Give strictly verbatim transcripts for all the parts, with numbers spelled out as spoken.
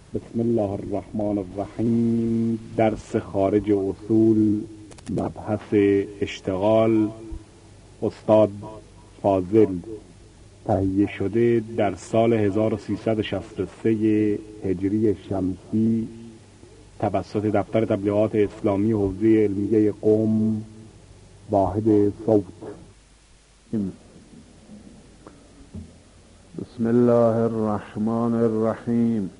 بسم الله الرحمن الرحیم. درس خارج اصول، مبحث اشتغال، استاد فاضل. تهیه شده در سال هزار و سیصد و شصت و سه هجری شمسی توسط دفتر تبلیغات اسلامی حوزه علمیه قم، واحد صوت. بسم الله الرحمن الرحیم.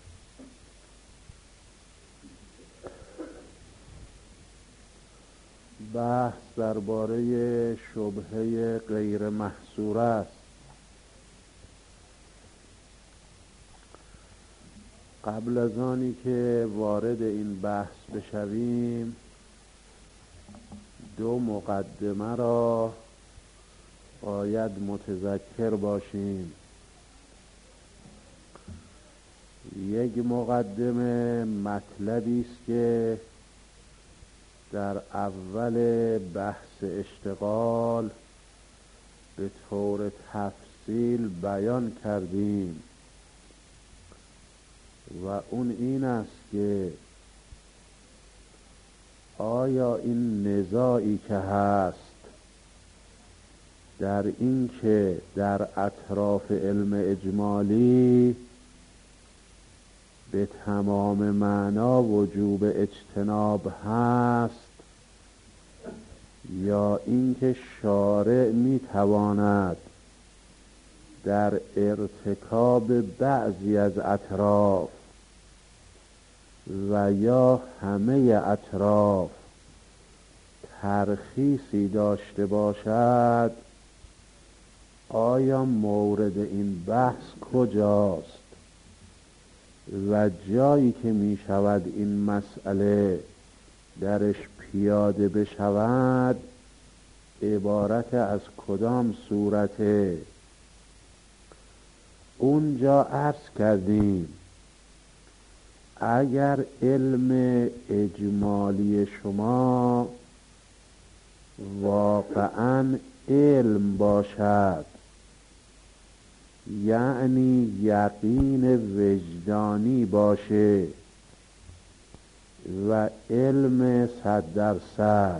بحث درباره شبهه غیر محصور است. قبل از آنی که وارد این بحث بشویم، دو مقدمه را باید متذکر باشیم. یک مقدمه مطلبی است که در اول بحث اشتغال به طور تفصیل بیان کردیم و اون این است که آیا این نزاعی که هست در این که در اطراف علم اجمالی به تمام معنا وجوب اجتناب هست، یا اینکه شارع میتواند در ارتکاب بعضی از اطراف و یا همه اطراف ترخیصی داشته باشد؟ آیا مورد این بحث کجاست و جایی که می شود این مسئله درش پیاده بشود عبارت از کدام صورته؟ اونجا عرض کردیم اگر علم اجمالی شما واقعا علم باشد، یعنی یقین وجدانی باشه و علم صد درصد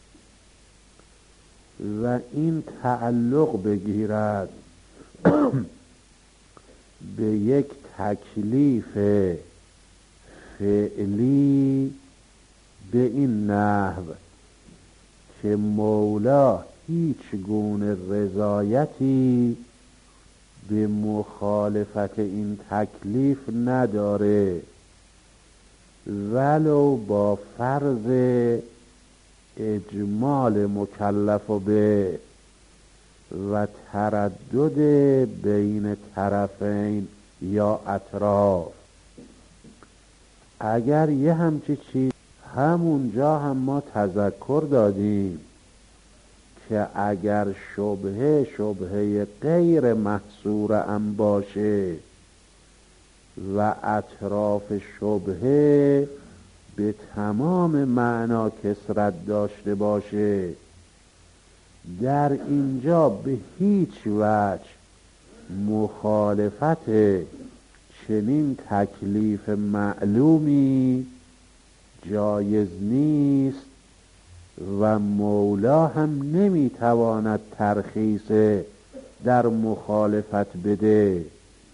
و این تعلق بگیرد به یک تکلیف فعلی به این نحو که مولا هیچ گونه رضایتی به مخالفت این تکلیف نداره، ولو با فرض اجمال مکلف به و تردد بین طرفین یا اطراف. اگر یه همچی چیز همونجا هم ما تذکر دادیم که اگر شبهه شبهه غیر محصور ام باشه و اطراف شبهه به تمام معنا کثرت داشته باشه، در اینجا به هیچ وجه مخالفت چنین تکلیف معلومی جایز نیست و مولا هم نمیتواند ترخیص در مخالفت بده.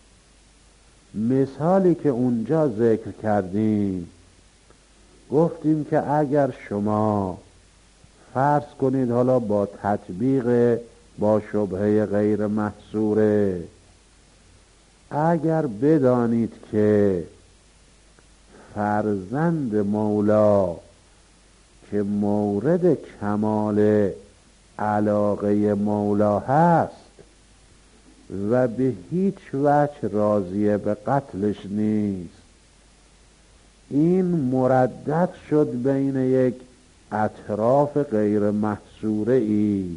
مثالی که اونجا ذکر کردیم، گفتیم که اگر شما فرض کنید حالا با تطبیق با شبهه غیر محصوره، اگر بدانید که فرزند مولا که مورد کمال علاقه مولا هست و به هیچ وجه راضی به قتلش نیست، این مردد شد بین یک اطراف غیر محصوره ای،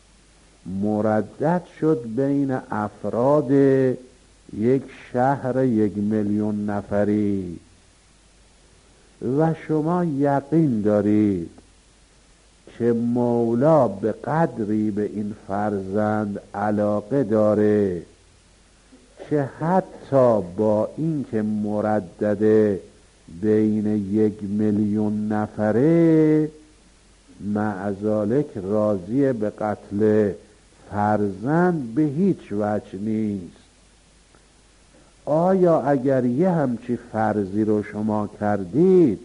مردد شد بین افراد یک شهر یک میلیون نفری و شما یقین دارید که مولا به قدری به این فرزند علاقه داره که حتی با این که مردده بین یک میلیون نفره معذالک راضی به قتل فرزند به هیچ وجه نیست. آیا اگر یه همچی فرضی رو شما کردید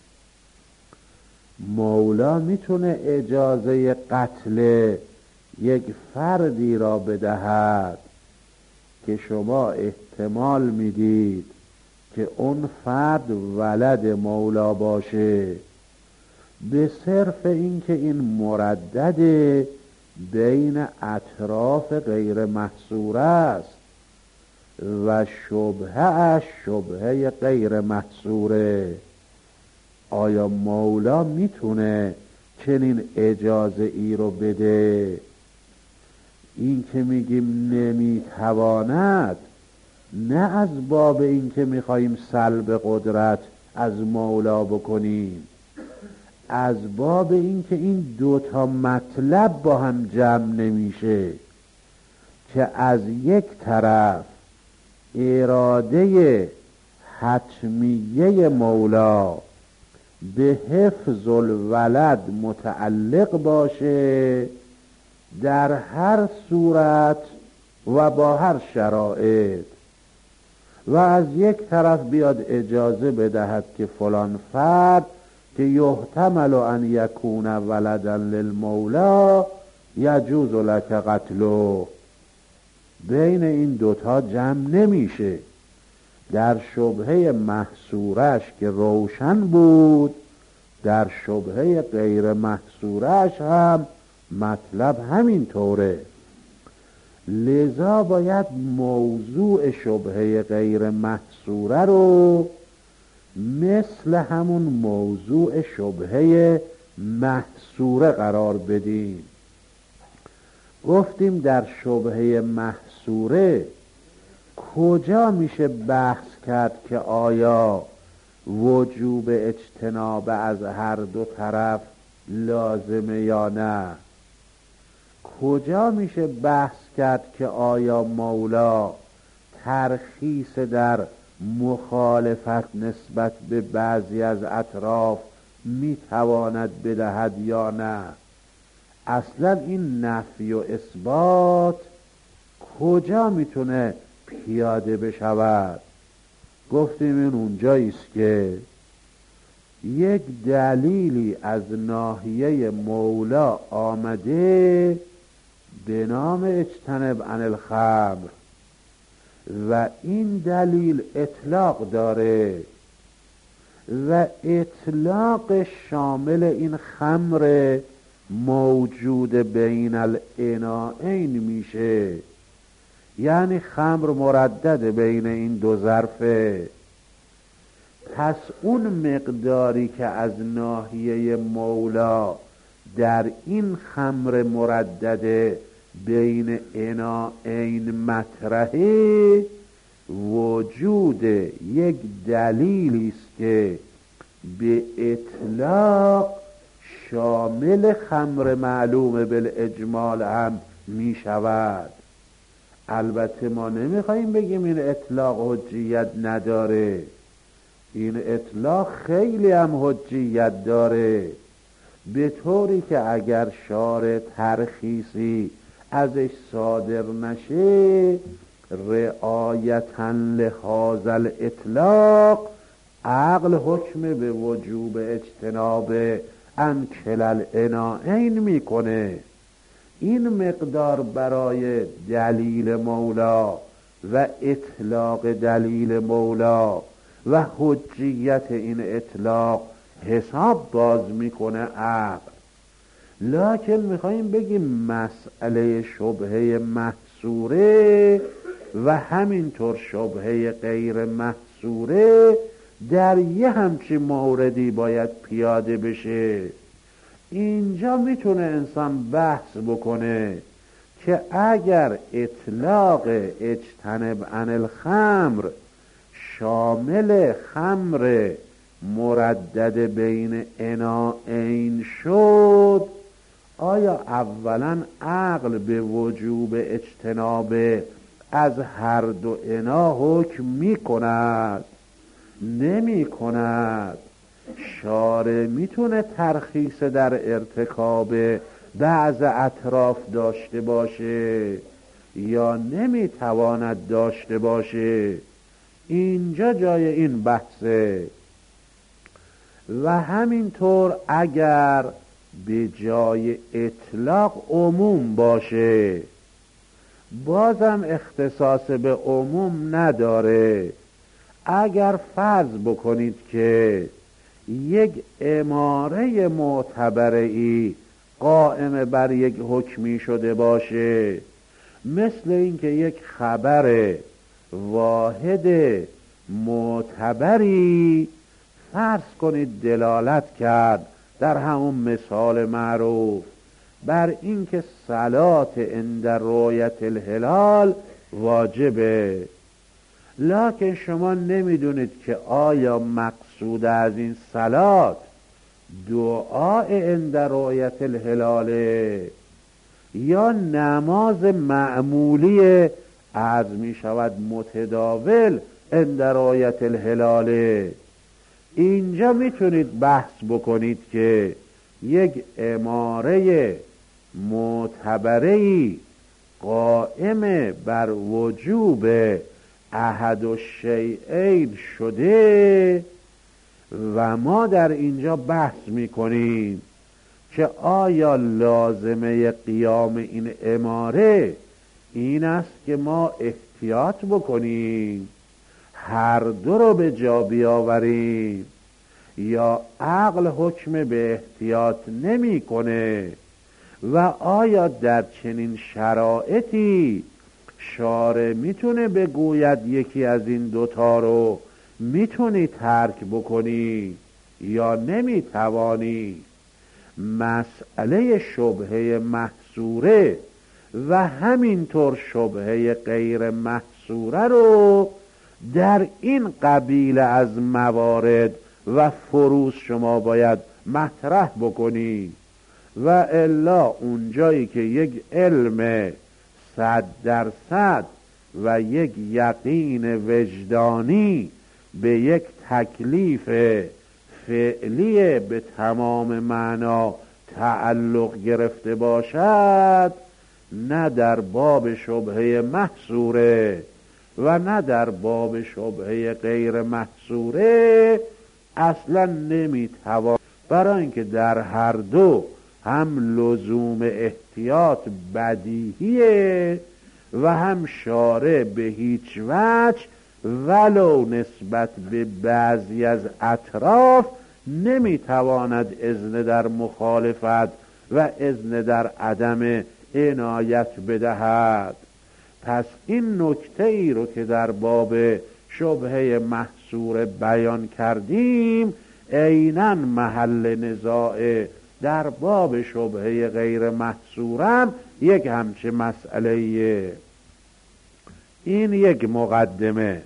مولا میتونه اجازه قتل یک فردی را بدهد که شما احتمال میدید که اون فرد ولد مولا باشه به صرف این که این مردد بین اطراف غیر محصور است و شبهه اش شبهه غیر محصوره؟ آیا مولا میتونه چنین اجازه ای رو بده؟ این که میگیم نمیتواند نه از باب این که میخواییم سلب قدرت از مولا بکنیم، از باب این که این دوتا مطلب با هم جمع نمیشه که از یک طرف اراده حتمیه مولا به حفظ الولد متعلق باشه در هر صورت و با هر شرایط، و از یک طرف بیاد اجازه بدهد که فلان فرد که یحتمل ان یکون ولدا للمولا یجوز لک قتله. بین این دوتا جمع نمیشه. در شبهه محصورش که روشن بود، در شبهه غیر محصورش هم مطلب همین طوره. لذا باید موضوع شبهه غیر محصوره رو مثل همون موضوع شبهه محصوره قرار بدیم. گفتیم در شبهه محصوره کجا میشه بحث کرد که آیا وجوب اجتناب از هر دو طرف لازمه یا نه؟ کجا میشه بحث کرد که آیا مولا ترخیص در مخالفت نسبت به بعضی از اطراف میتواند بدهد یا نه؟ اصلا این نفی و اثبات کجا میتونه پیاده بشود؟ گفتیم این اونجاییست که یک دلیلی از ناحیه مولا آمده به نام اجتنب عن الخمر و این دلیل اطلاق داره و اطلاق شامل این خمر موجود بین الاناءین میشه، یعنی خمر مردد بین این دو ظرفه. پس اون مقداری که از ناحیه مولا در این خمر مردد بین اناءین مطرحه وجود یک دلیلی است که به اطلاق شامل خمر معلوم بالاجمال هم می شود. البته ما نمیخواییم بگیم این اطلاق حجیت نداره، این اطلاق خیلی هم حجیت داره، به طوری که اگر شارع ترخیصی ازش صادر نشه رعایتاً لهذا الاطلاق عقل حکم به وجوب اجتناب عن کلا الاناءین میکنه. این مقدار برای دلیل مولا و اطلاق دلیل مولا و حجیت این اطلاق حساب باز میکنه عقل. لکن میخواییم بگیم مسئله شبهه محصوره و همینطور شبهه غیر محصوره در یه همچی موردی باید پیاده بشه. اینجا میتونه انسان بحث بکنه که اگر اطلاق اجتنب عن الخمر شامل خمر مردد بین اناءین شد، آیا اولا عقل به وجوب اجتناب از هر دو عنا حکم می کند؟ نمی کند. شارع میتونه ترخیص در ارتکاب بعض اطراف داشته باشه یا نمیتواند داشته باشه. اینجا جای این بحثه. و همینطور اگر به جای اطلاق عموم باشه بازم اختصاص به عموم نداره. اگر فرض بکنید که یک اماره معتبره‌ای قائم بر یک حکمی شده باشه، مثل اینکه یک خبر واحد معتبری فرض کنید دلالت کرد در همون مثال معروف بر اینکه صلات عند رؤیت الهلال واجبه، لکن شما نمیدونید که آیا مقصود از این صلات دعای عند رؤیت الهلاله یا نماز معمولی عرض می شود متداول عند رؤیت الهلاله. اینجا میتونید بحث بکنید که یک اماره معتبره‌ای قائم بر وجوب احد الشیئین شده و ما در اینجا بحث میکنیم که آیا لازمه قیام این اماره این است که ما احتیاط بکنیم، هر دو رو به جا بیاوریم، یا عقل حکم به احتیاط نمیکنه و آیا در چنین شرایطی شارع میتونه بگوید یکی از این دوتا رو میتونی ترک بکنی یا نمیتوانی؟ مسئله شبهه محصوره و همینطور شبهه غیر محصوره رو در این قبیل از موارد و فروض شما باید مطرح بکنی، و الا اونجایی که یک علم صد درصد و یک یقین وجدانی به یک تکلیف فعلی به تمام معنا تعلق گرفته باشد، نه در باب شبهه محصوره و نه در باب شبهه غیر محصوره اصلا نمیتوان، برای اینکه در هر دو هم لزوم احتیاط بدیهیه و هم شارع به هیچ وجه ولو نسبت به بعضی از اطراف نمیتواند اذن در مخالفت و اذن در عدم عنایت بدهد. پس این نکته ای رو که در باب شبهه محصور بیان کردیم عیناً محل نزاع در باب شبهه غیر محصورم یک همچه مسئله. این یک مقدمه.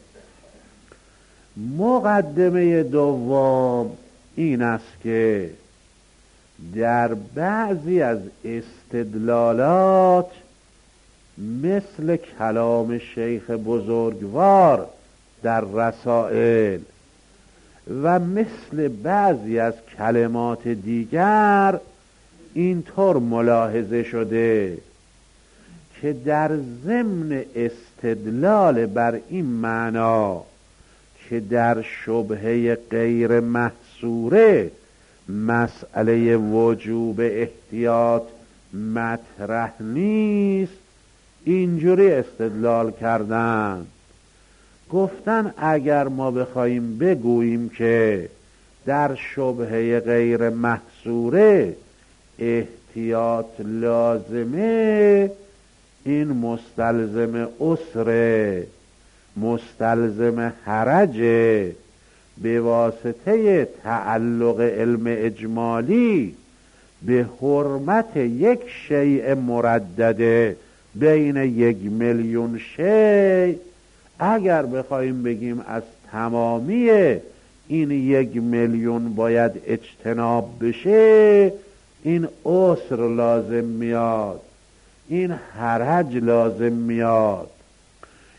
مقدمه دوم این است که در بعضی از استدلالات مثل کلام شیخ بزرگوار در رسائل و مثل بعضی از کلمات دیگر اینطور ملاحظه شده که در ضمن استدلال بر این معنا که در شبهه غیر محصوره مسئله وجوب احتیاط مطرح نیست، اینجوری استدلال کردن. گفتن اگر ما بخوایم بگوییم که در شبهه غیر محصوره احتیاط لازمه، این مستلزم عسره، مستلزم حرجه، به واسطه تعلق علم اجمالی به حرمت یک شیء مردده بین یک میلیون شیء. اگر بخوایم بگیم از تمامی این یک میلیون باید اجتناب بشه، این عسر لازم میاد، این حرج لازم میاد.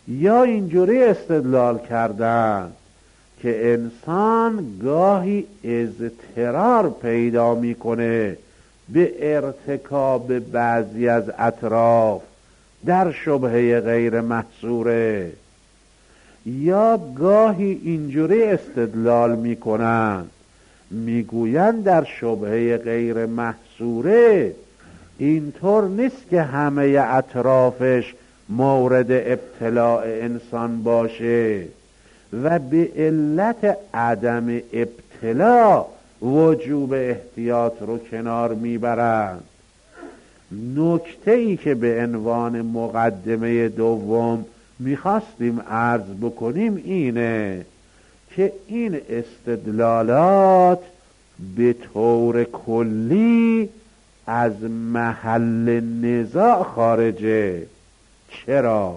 یا اینجوری استدلال کردن که انسان گاهی اضطرار پیدا میکنه به ارتکاب بعضی از اطراف در شبهه غیر محصوره، یا گاهی اینجوری استدلال میکنن میگویند در شبهه غیر محصوره اینطور نیست که همه اطرافش مورد ابتلاع انسان باشه و به علت عدم ابتلا وجوب احتیاط رو کنار میبرند. نکته ای که به عنوان مقدمه دوم میخواستیم عرض بکنیم اینه که این استدلالات به طور کلی از محل نزاع خارجه. چرا؟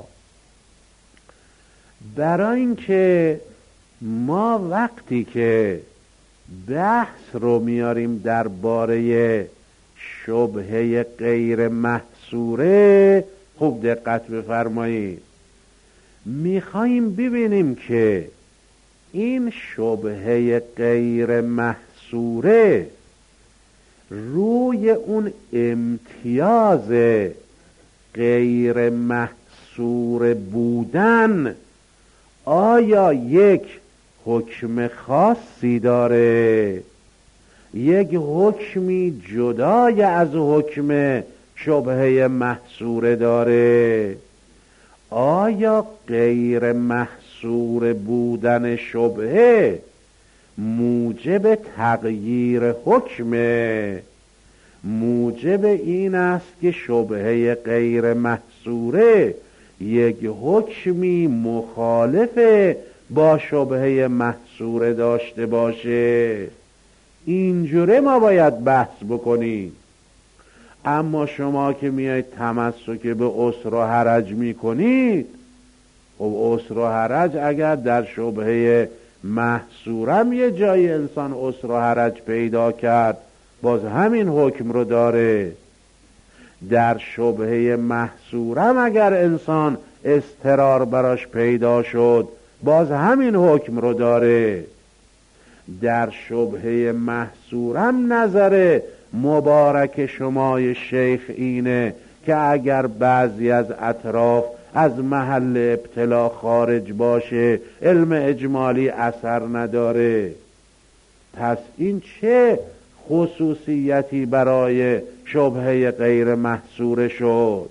برای اینکه ما وقتی که بحث رو میاریم درباره شبهه غیر محصوره، خوب دقت بفرمایید، میخواییم ببینیم که این شبهه غیر محصوره روی اون امتیاز غیر محصور بودن آیا یک حکم خاصی داره، یک حکمی جدای از حکم شبهه محصوره داره؟ آیا غیر محصور بودن شبهه موجب تغییر حکمه، موجب این است که شبهه غیر محصوره یک حکمی مخالف با شبهه محصوره داشته باشه؟ اینجوره ما باید بحث بکنیم. اما شما که میایید تمسک به عسر و حرج میکنید، خب عسر و حرج اگر در شبهه محصورم یه جای انسان عسر و حرج پیدا کرد باز همین حکم رو داره. در شبهه محصورم اگر انسان اضطرار براش پیدا شد باز همین حکم رو داره. در شبهه محصورم نظر مبارک شمای شیخ اینه که اگر بعضی از اطراف از محل ابتلا خارج باشه علم اجمالی اثر نداره. پس این چه خصوصیتی برای شبهه غیر محصوره شد؟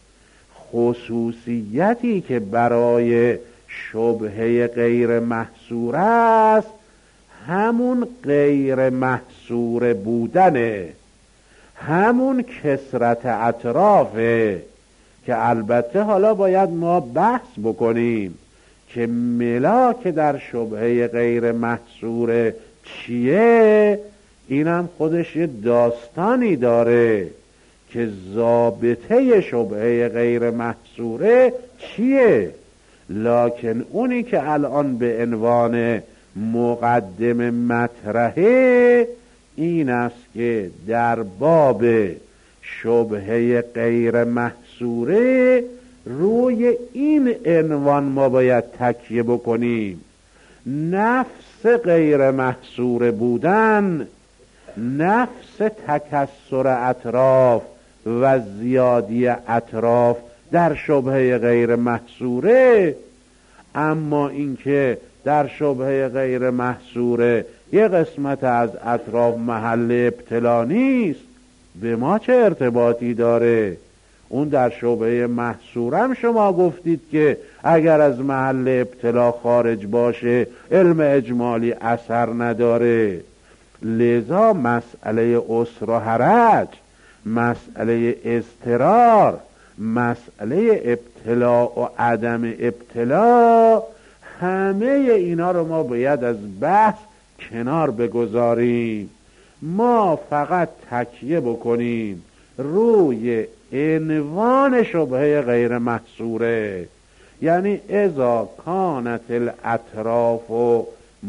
خصوصیتی که برای شبهه غیر محصوره است همون غیر محصور بودنه، همون کثرت اطرافه که البته حالا باید ما بحث بکنیم که ملاک در شبهه غیر محصور چیه. اینم خودش یه داستانی داره که ضابطه شبهه غیر محصوره چیه، لکن اونی که الان به عنوان مقدم مطرحه این است که در باب شبهه غیر محصوره روی این عنوان ما باید تکیه بکنیم: نفس غیر محصور بودن، نفس تکثر اطراف و زیادی اطراف در شبهه غیر محصوره. اما اینکه در شبهه غیر محصوره یه قسمت از اطراف محل ابتلا نیست، به ما چه ارتباطی داره؟ اون در شبهه محصورم شما گفتید که اگر از محل ابتلا خارج باشه علم اجمالی اثر نداره. لذا مسئله عسر و حرج، مسئله اضطرار، مسئله ابتلا و عدم ابتلا، همه اینا رو ما باید از بحث کنار بگذاریم. ما فقط تکیه بکنیم روی عنوان شبهه غیر محصوره، یعنی اذا کانت الاطراف و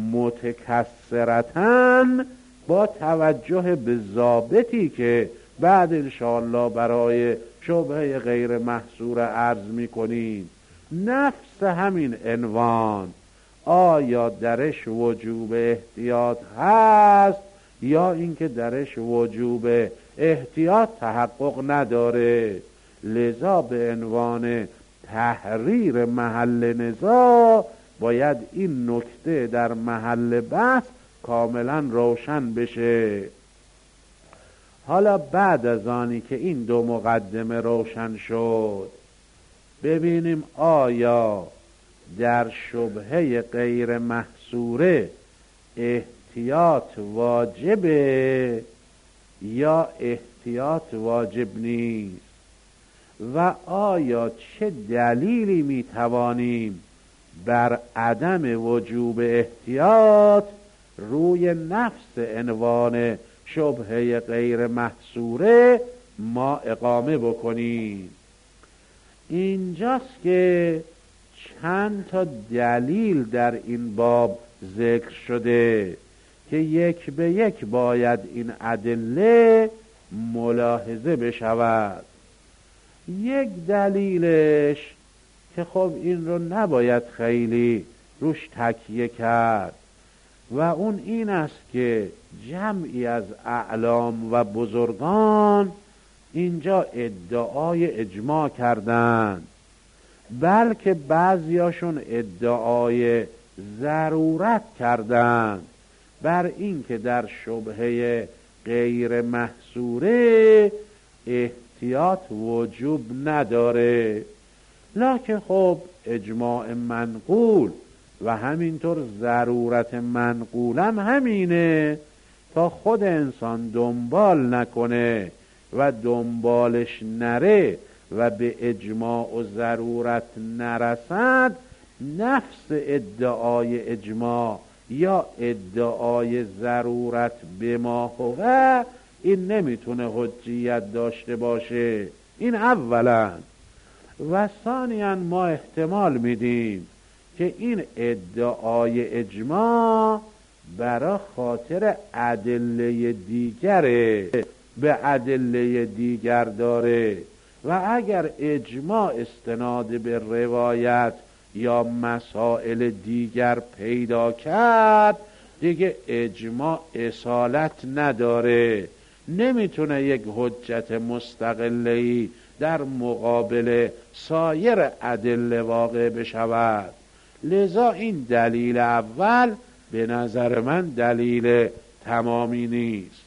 متکثرتن، با توجه به ضابطی که بعد انشاءالله برای شبهه غیر محصور عرض میکنیم. نفس همین عنوان آیا درش وجوب احتیاط هست یا اینکه درش وجوب احتیاط تحقق نداره. لذا به عنوان تحریر محل نزاع باید این نکته در محل بحث کاملا روشن بشه. حالا بعد از آنی که این دو مقدمه روشن شد، ببینیم آیا در شبهه غیر محصوره احتیاط واجبه یا احتیاط واجب نیست و آیا چه دلیلی میتوانیم بر عدم وجوب احتیاط روی نفس عنوان شبهه غیر محصوره ما اقامه بکنیم. اینجاست که چند تا دلیل در این باب ذکر شده که یک به یک باید این ادله ملاحظه بشود. یک دلیلش که خب این رو نباید خیلی روش تکیه کرد و اون این است که جمعی از اعلام و بزرگان اینجا ادعای اجماع کردند، بلکه بعضیاشون ادعای ضرورت کردند بر این که در شبهه غیر محصوره احتیاط وجوب نداره. لکن خب اجماع منقول و همینطور ضرورت منقولم همینه تا خود انسان دنبال نکنه و دنبالش نره و به اجماع و ضرورت نرسد، نفس ادعای اجماع یا ادعای ضرورت به ما هو این نمیتونه حجیت داشته باشه. این اولا. و ثانیاً ما احتمال میدیم که این ادعای اجماع برای خاطر ادله دیگره، به ادله دیگر داره و اگر اجماع استناد به روایت یا مسائل دیگر پیدا کرد دیگه اجماع اصالت نداره، نمیتونه یک حجت مستقله‌ای در مقابل سایر ادله واقع بشود. لذا این دلیل اول به نظر من دلیل تمامی نیست.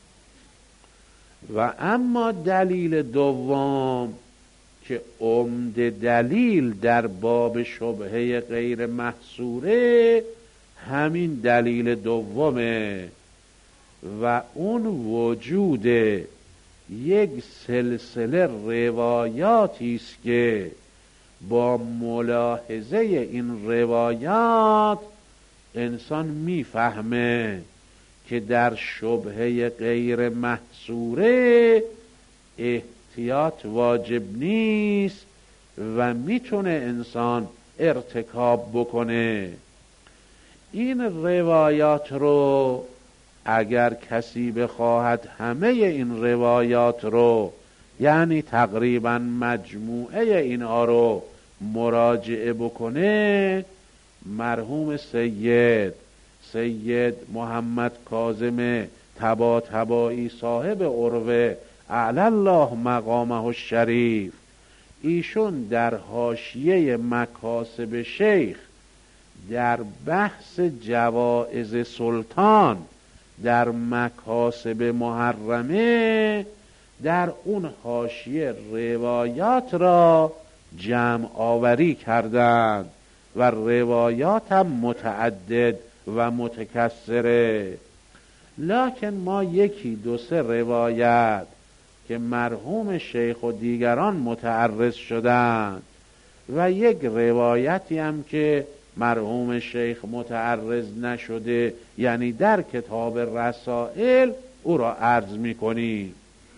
و اما دلیل دوم که عمده دلیل در باب شبهه غیر محصوره همین دلیل دومه و اون وجود یک سلسله روایاتی است که با ملاحظه این روایات انسان میفهمه که در شبهه غیر محصوره احتیاط واجب نیست و میتونه انسان ارتکاب بکنه. این روایات رو اگر کسی بخواهد همه این روایات رو یعنی تقریبا مجموعه اینها رو مراجعه بکنه، مرحوم سید سید محمد کاظم طباطبایی صاحب عروه اعلی الله مقامه الشریف، ایشون در حاشیه مکاسب شیخ در بحث جوائز سلطان در مکاسب محرمه در اون حاشیه روایات را جمع آوری کردند و روایات هم متعدد و متکثره. لکن ما یکی دو سه روایت که مرحوم شیخ و دیگران متعرض شدند و یک روایتی هم که مرحوم شیخ متعرض نشده یعنی در کتاب رسائل او را عرض می‌کنیم.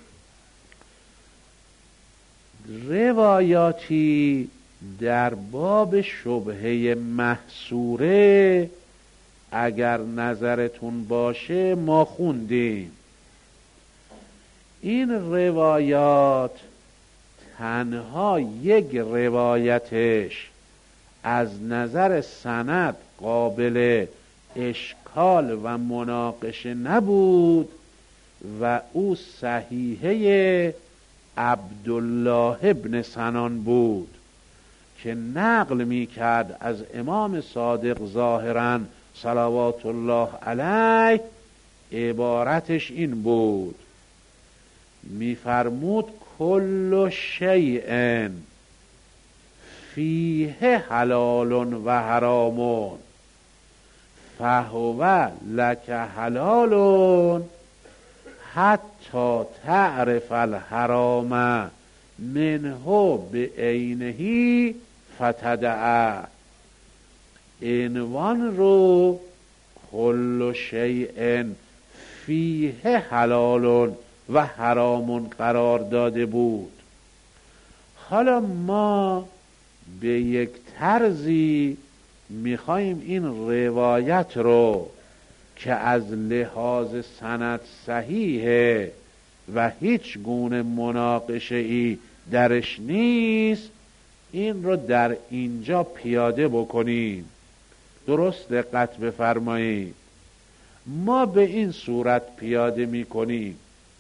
روایاتی در باب شبهه محصوره اگر نظرتون باشه ما خوندیم. این روایات تنها یک روایتش از نظر سند قابل اشکال و مناقشه نبود و او صحیحه عبدالله ابن سنان بود که نقل می کرد از امام صادق ظاهراً صلوات الله علیه. عبارتش این بود، می فرمود کل شیء فیه حلال و حرام فهو لک حلال حتی تعرف الحرام منه بعینه فتدعه. عنوان رو کل شیء فیه حلال و حرام قرار داده بود. حالا ما به یک طرزی میخوایم این روایت رو که از لحاظ سند صحیحه و هیچ گونه مناقشه ای درش نیست، این رو در اینجا پیاده بکنیم. درست دقت بفرمایید. ما به این صورت پیاده میکنیم،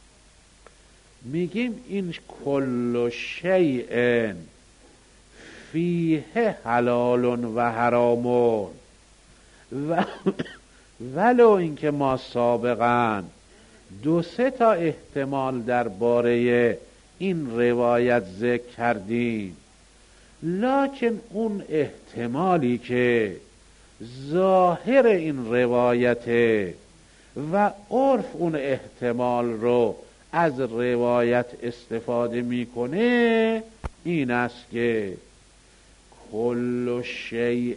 میگیم این کل شیء فیه حلال و حرام و ولو اینکه ما سابقا دو سه تا احتمال درباره این روایت ذکر کردیم، لکن اون احتمالی که ظاهر این روایته و عرف اون احتمال رو از روایت استفاده میکنه این است که کل شیء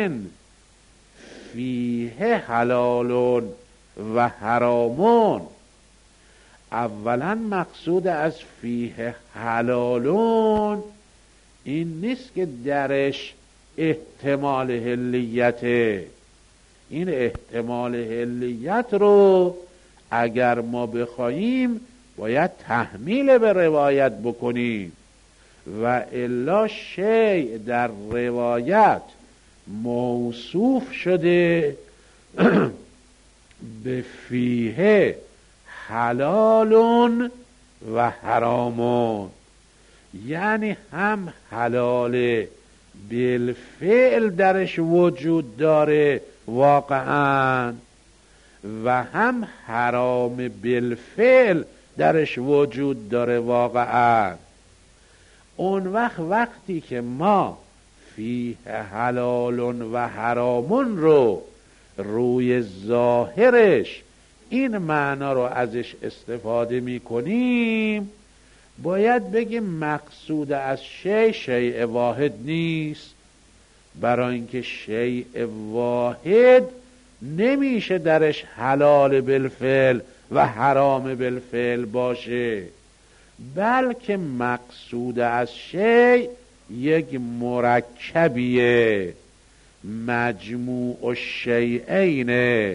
فیه حلال و حرام. اولا مقصود از فیه حلال این نیست که درش احتمال حلیته. این احتمال حلیت رو اگر ما بخوایم باید تحمیل به روایت بکنیم و الا شیء در روایت موصوف شده به فیه حلال و حرام، یعنی هم حلال بالفعل درش وجود داره واقعا و هم حرام بالفعل درش وجود داره واقعا. اون وقت وقتی که ما فیه حلال و حرام رو روی ظاهرش این معنا رو ازش استفاده می کنیم، باید بگیم مقصود از شیء شیء واحد نیست، برای اینکه شیء واحد نمیشه درش حلال بالفعل و حرام بالفعل باشه، بلکه مقصود از شیء یک مرکبیه، مجموع الشیئین،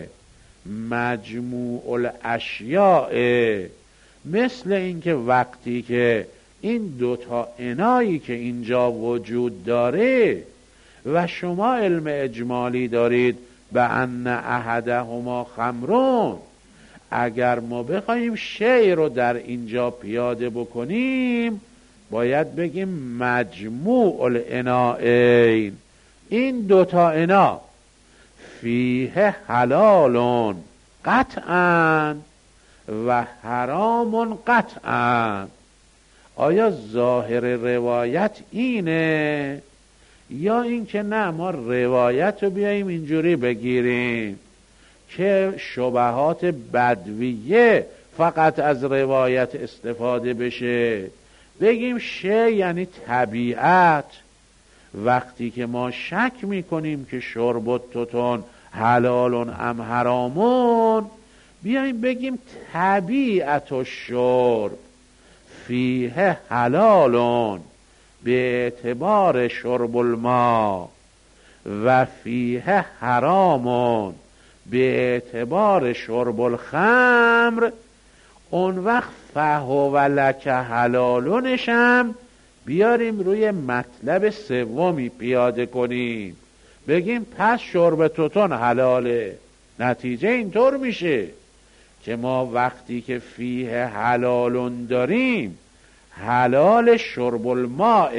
مجموع الاشیاء. مثل اینکه وقتی که این دوتا انایی که اینجا وجود داره و شما علم اجمالی دارید به ان احدهما خمرون، اگر ما بخوایم شیء رو در اینجا پیاده بکنیم باید بگیم مجموع الانائین، این دوتا انا فیه حلال قطعا و حرام قطعا. آیا ظاهر روایت اینه یا اینکه نه ما روایت رو بیاییم اینجوری بگیریم که شبهات بدویه فقط از روایت استفاده بشه، بگیم شیء یعنی طبیعت. وقتی که ما شک میکنیم که شربتتون حلال ام حرامون، بیاییم بگیم طبیعت الشرب فیه حلال به اعتبار شرب الماء و فیه حرام به اعتبار شرب الخمر. اون وقت فهو لک حلالونشم بیاریم روی مطلب سومی پیاده کنیم، بگیم پس شرب توتون حلاله. نتیجه اینطور میشه که ما وقتی که فیه حلالون داریم، حلال شرب الماء،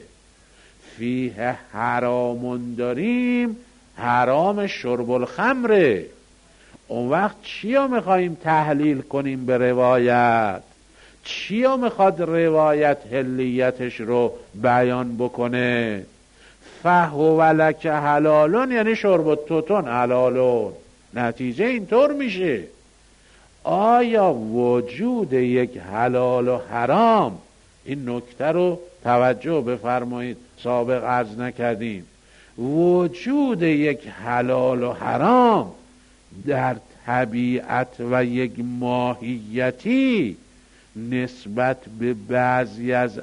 فیه حرامون داریم، حرام شرب الخمره. اون وقت چی رو میخواییم تحلیل کنیم به روایت؟ چی رو میخواد روایت حلیتش رو بیان بکنه؟ فهو لک حلالون یعنی شرب توتون حلالون. نتیجه اینطور میشه آیا وجود یک حلال و حرام، این نکته رو توجه بفرمایید سابق عرض نکردیم، وجود یک حلال و حرام در طبیعت و یک ماهیتی نسبت به بعضی از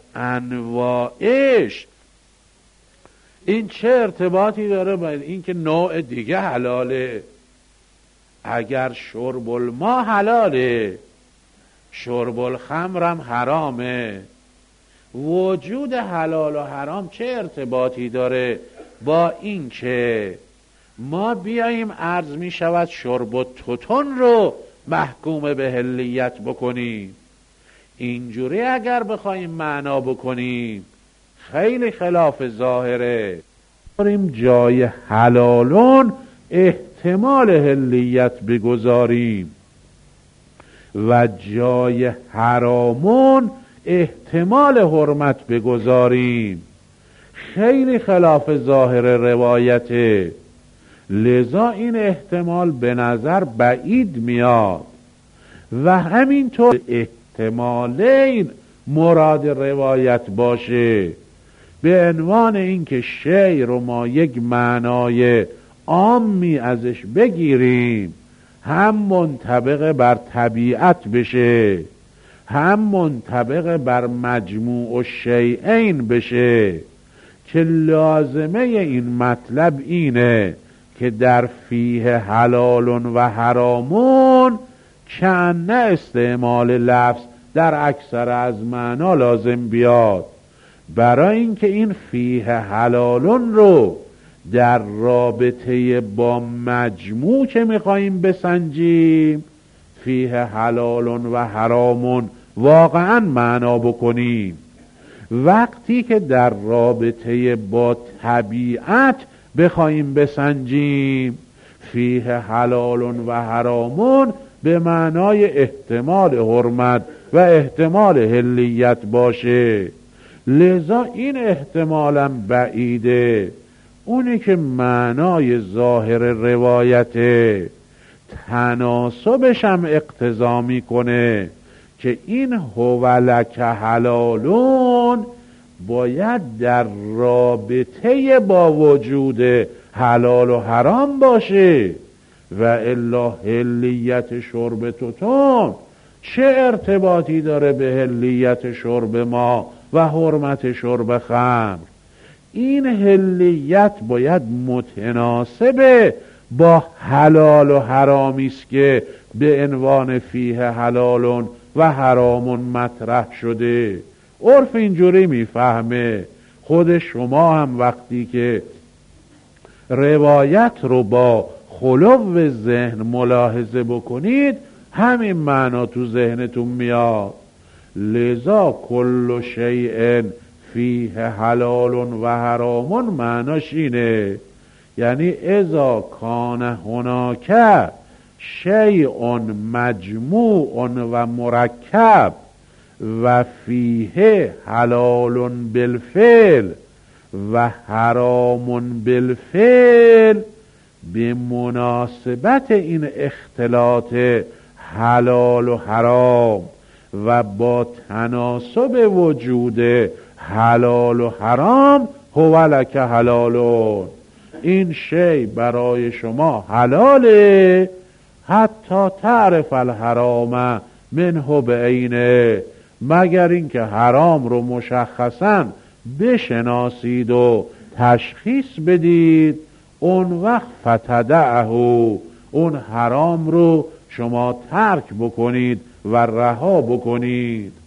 انواعش این چه ارتباطی داره با این که نوع دیگه حلاله؟ اگر شرب الماء حلاله، شرب الخمرم حرامه، وجود حلال و حرام چه ارتباطی داره با این که ما بیاییم عرض می شود شرب توتون رو محکوم به حلیت بکنیم؟ اینجوری اگر بخوایم معنا بکنیم خیلی خلاف ظاهره. داریم جای حلالون احتمال حلیت بگذاریم و جای حرامون احتمال حرمت بگذاریم، خیلی خلاف ظاهر روایته. لذا این احتمال به نظر بعید میاد و همینطور احتمالین مراد روایت باشه، به عنوان اینکه شی رو ما یک معنای عامی ازش بگیریم، هم منطبق بر طبیعت بشه، هم منطبق بر مجموع الشیئین بشه، که لازمه این مطلب اینه که در فیه حلالون و حرامون کأنه استعمال لفظ در اکثر از معنا لازم بیاد، برای اینکه این فیه حلالون رو در رابطه با مجموع که میخواییم بسنجیم، فیه حلالون و حرامون واقعا معنا بکنیم. وقتی که در رابطه با طبیعت بخواییم بسنجیم، فیه حلالون و حرامون به معنای احتمال حرمت و احتمال حلیت باشه. لذا این احتمالا بعیده. اونی که معنای ظاهر روایت تناسبش هم اقتضا میکنه که این هو لک حلالون باید در رابطه با وجود حلال و حرام باشه، و الا حلیت شرب توتون چه ارتباطی داره به حلیت شرب ما و حرمت شرب خمر؟ این حلیت باید متناسب با حلال و حرامی است که به عنوان فیه حلالون و حرامون مطرح شده. عرف اینجوری میفهمه. خود شما هم وقتی که روایت رو با خلو ذهن ملاحظه بکنید همین معنا تو ذهنتون میاد. لذا کل شیء فیه حلال و حرام معناش اینه، یعنی اذا کان هناک شیء مجموع و مرکب و فیه حلال بالفعل و حرام بالفعل، به مناسبت این اختلاط حلال و حرام و با تناسب وجود حلال و حرام، هو لک حلالون، این شی برای شما حلاله حتی تعرف الحرام منه بعینه، مگر اینکه حرام رو مشخصا بشناسید و تشخیص بدید، اون وقت فتدعه، اون حرام رو شما ترک بکنید و رها بکنید.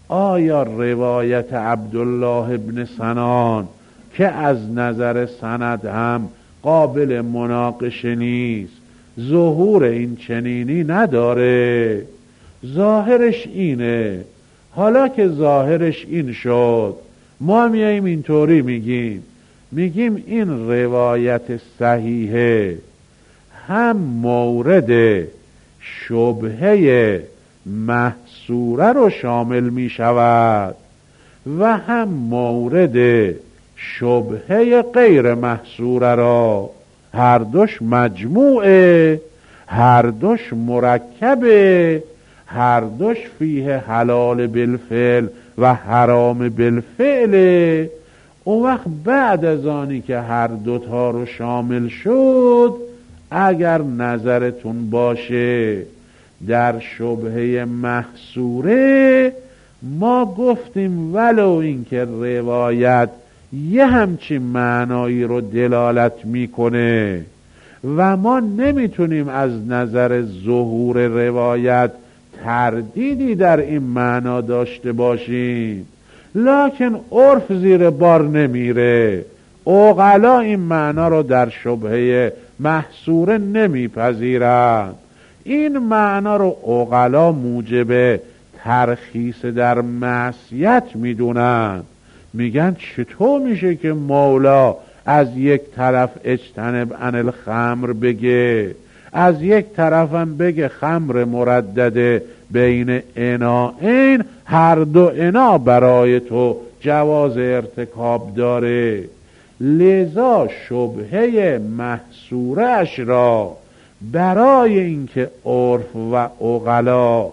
آیا روایت عبدالله ابن سنان که از نظر سند هم قابل مناقشه نیست ظهور این چنینی نداره؟ ظاهرش اینه. حالا که ظاهرش این شد، ما میاییم اینطوری میگیم میگیم این روایت صحیحه هم مورد شبهه محصوره رو شامل می شود و هم مورد شبهه غیر محصوره را. هر دوش مجموعه، هر دوش مرکبه، هر دوش فیه حلال بالفعل و حرام بالفعل. اون وقت بعد از آنی که هر دوتا رو شامل شد، اگر نظرتون باشه در شبهه محصوره ما گفتیم ولو اینکه روایت یه همچین معنایی رو دلالت میکنه و ما نمیتونیم از نظر ظهور روایت تردیدی در این معنا داشته باشیم، لکن عرف زیر بار نمیره. عقلا این معنا رو در شبهه محصوره نمیپذیرند. این معنا رو عقلا موجب ترخیص در معصیت میدونن. میگن چطور میشه که مولا از یک طرف اجتنب عن الخمر بگه، از یک طرفم بگه خمر مردده بین اناین، هر دو انا برای تو جواز ارتکاب داره. لذا شبهه محصوره اش را برای اینکه عرف و عقلا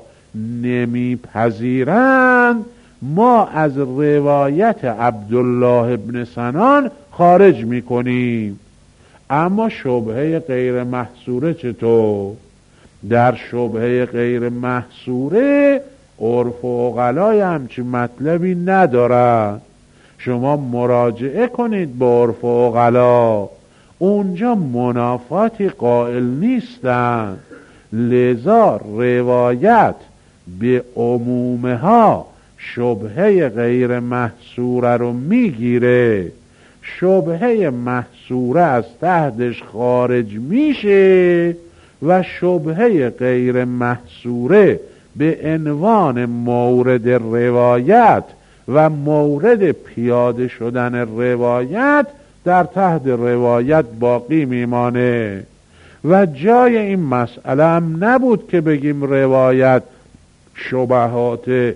نمیپذیرند ما از روایت عبدالله ابن سنان خارج میکنیم. اما شبهه غیر محصوره چطور؟ در شبهه غیر محصوره عرف و عقلای همچی مطلبی ندارد. شما مراجعه کنید به عرف و عقلا، اونجا منافاتی قائل نیستند. لذا روایت به عمومها شبهه غیر محصوره رو میگیره، شبهه محصوره از تحتش خارج میشه و شبهه غیر محصوره به عنوان مورد روایت و مورد پیاده شدن روایت در تحت روایت باقی میمانه. و جای این مسئله هم نبود که بگیم روایت شبهات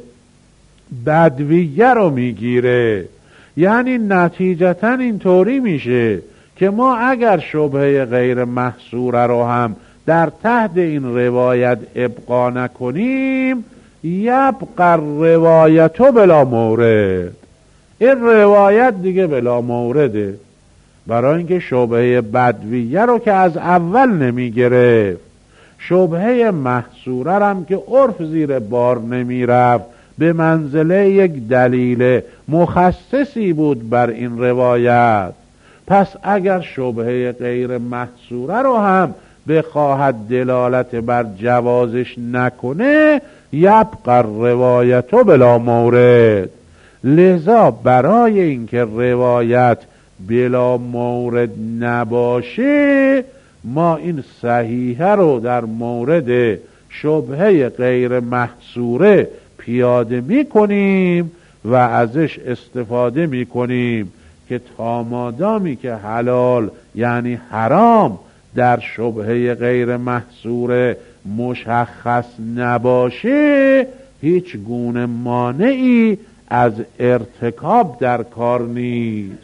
بدویه رو میگیره. یعنی نتیجتا اینطوری میشه که ما اگر شبهه غیر محصوره رو هم در تحت این روایت ابقا نکنیم، یبقى روایتو بلا مورد، این روایت دیگه بلا مورده، برای اینکه شبهه بدویه رو که از اول نمیگرفت، شبهه محصوره هم که عرف زیر بار نمیرفت، به منزله یک دلیل مخصصی بود بر این روایت. پس اگر شبهه غیر محصوره رو هم بخواهد دلالت بر جوازش نکنه، یبقى روایتو بلا مورد. لذا برای اینکه روایت بلا مورد نباشه، ما این صحیحه رو در مورد شبهه غیر محصوره پیاده می کنیم و ازش استفاده می کنیم که تا مادامی که حلال یعنی حرام در شبهه غیر محصوره مشخص نباشه، هیچ گونه مانعی از ارتکاب در کار نیست.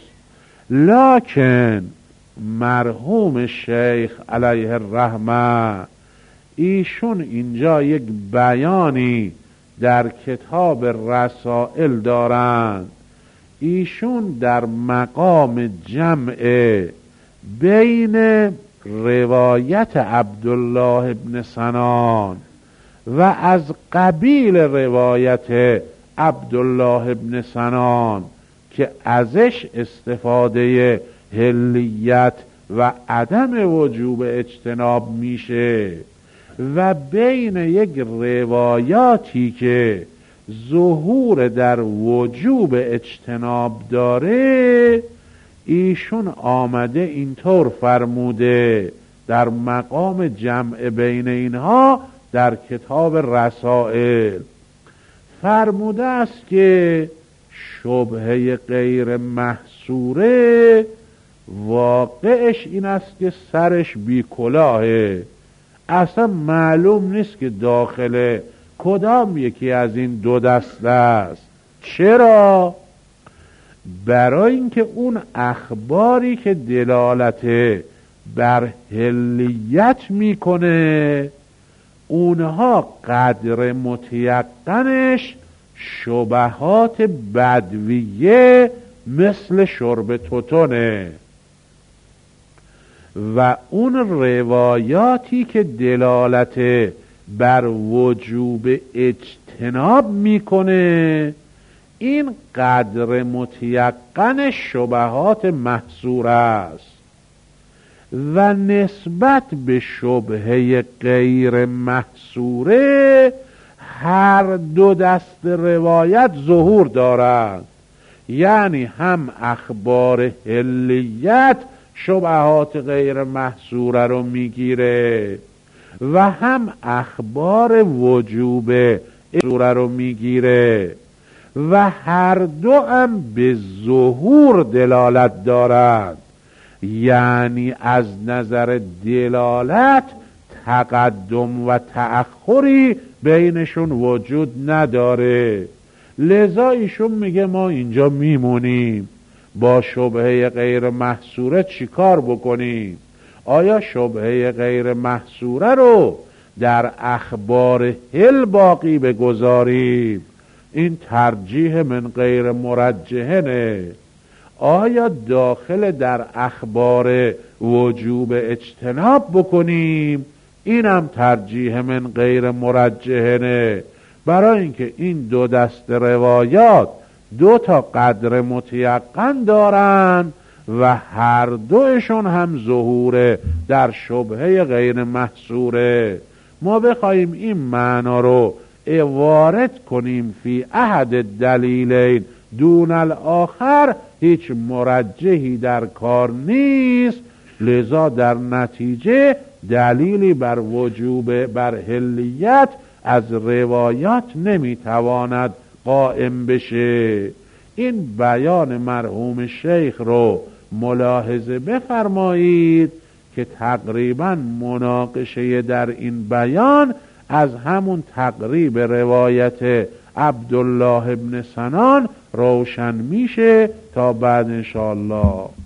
لکن مرحوم شیخ علیه الرحمه ایشون اینجا یک بیانی در کتاب رسائل دارند. ایشون در مقام جمع بین روایت عبدالله ابن سنان و از قبیل روایت عبدالله ابن سنان که ازش استفاده حلیت و عدم وجوب اجتناب میشه و بین یک روایاتی که ظهور در وجوب اجتناب داره، ایشون آمده اینطور فرموده در مقام جمع بین اینها در کتاب رسائل، فرموده است که شبهه غیر محصوره واقعش این است که سرش بی کلاهه، اصلا معلوم نیست که داخل کدام یکی از این دو دسته است. چرا؟ برای اینکه اون اخباری که دلالت بر حلیت میکنه اونها قدر متیقنش شبهات بدویه مثل شرب توتونه و اون روایاتی که دلالت بر وجوب اجتناب میکنه این قدر متیقن شبهات محصور است و نسبت به شبهه غیر محصوره هر دو دست روایت ظهور دارند، یعنی هم اخبار حلیت شبهات غیر محصوره رو میگیره و هم اخبار وجوب محصوره رو میگیره و هر دو هم به ظهور دلالت دارند، یعنی از نظر دلالت تقدم و تأخری بینشون وجود نداره. لذا ایشون میگه ما اینجا میمونیم، با شبهه غیر محصوره چی کار بکنیم؟ آیا شبهه غیر محصوره رو در اخبار حل باقی بگذاریم؟ این ترجیح من غیر مرجحنه. آیا داخل در اخبار وجوب اجتناب بکنیم؟ اینم ترجیح من غیر مرجحنه، برای اینکه این دو دست روایات دو تا قدر متیقن دارن و هر دوشون هم ظهور در شبهه غیر محصوره. ما بخوایم این معنا رو وارد کنیم فی احد دلیلین دون الاخر هیچ مرجحی در کار نیست، لذا در نتیجه دلیلی بر وجوب بر حلیت از روایات نمیتواند قائم بشه. این بیان مرحوم شیخ رو ملاحظه بفرمایید که تقریبا مناقشه در این بیان از همون تقریب روایت عبدالله ابن سنان روشن میشه تا بعد انشاءالله.